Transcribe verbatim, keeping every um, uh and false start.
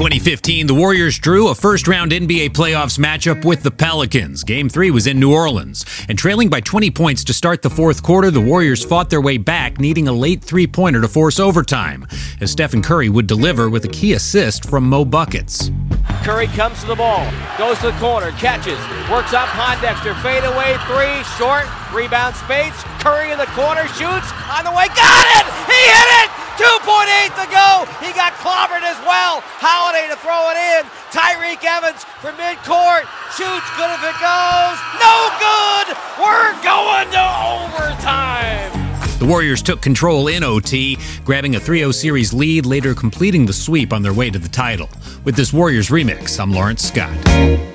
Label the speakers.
Speaker 1: twenty fifteen, the Warriors drew a first-round N B A playoffs matchup with the Pelicans. Game three was in New Orleans. And trailing by twenty points to start the fourth quarter, the Warriors fought their way back, needing a late three-pointer to force overtime, as Stephen Curry would deliver with a key assist from Mo Buckets.
Speaker 2: Curry comes to the ball, goes to the corner, catches, works on Pondexter, fade away three, short, rebound Spades, Curry in the corner, shoots, on the way, got it! He hit it! two point eight to go! He got clobbered as well. Holiday to throw it in. Tyreke Evans from midcourt, shoots, good if it goes, no good! We're going to overtime!
Speaker 1: The Warriors took control in O T, grabbing a three oh series lead, later completing the sweep on their way to the title. With this Warriors remix, I'm Lawrence Scott.